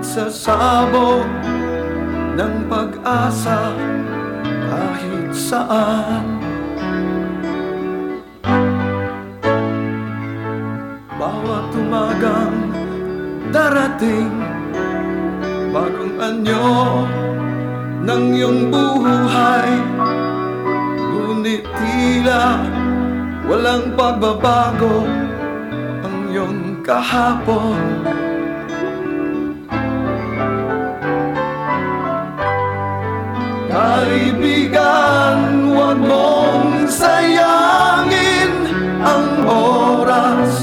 nagsasabog ng pag-asa kahit saan. Bawat umagang darating, bagong anyo ng iyong buhay, ngunit tila walang pagbabago ang iyong kahapon. Kaibigan, huwag mong sayangin ang oras.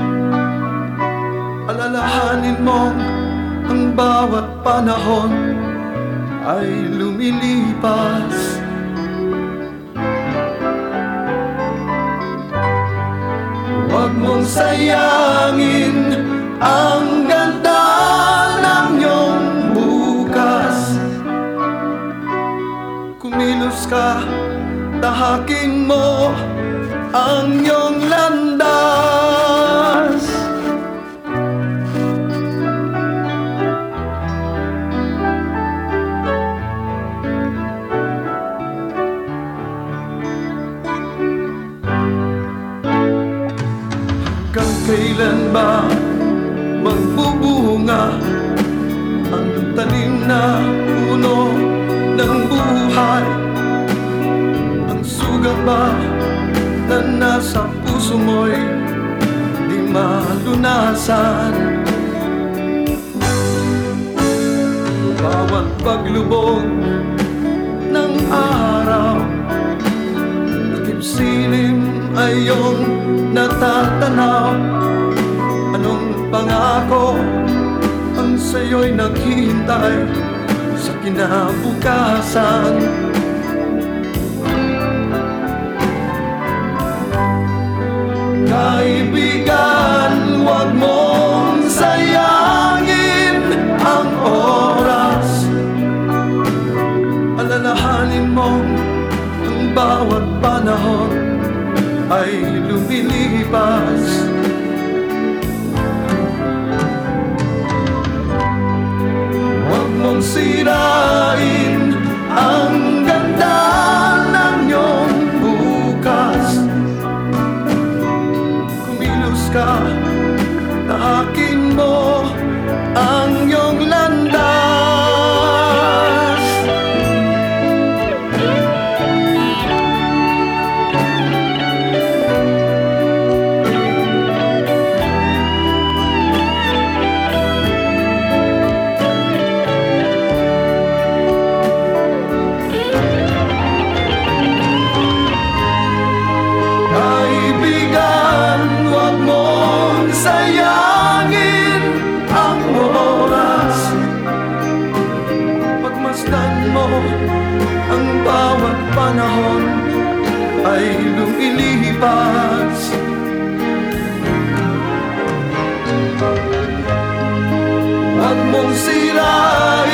Alalahanin mong ang bawat panahon ay lumilipas. Huwag mong sayangin ang ganda ng iyong bukas. Kumilos ka, tahakin mo ang iyong landas. Hanggang kailan ba magbubunga ang tanim na puno ng buhay? Ang sugat ba na nasa puso mo'y di malunasan? Bawat paglubog ng araw, takip-silim ay iyong natatanaw. Anong pangako ang sa'yo'y naghihintay sa kinabukasan? Kaibigan, huwag mong sayangin ang oras. Alalahanin mong ang bawat panahon ay lumilipas. Huwag mong sirain ang ganda ng iyong bukas. Kumilos ka, tahakin mo ang iyong landas. Sayangin ang oras. Pagmasdan mo ang bawat panahon ay lumilipas. Huwag mong sirain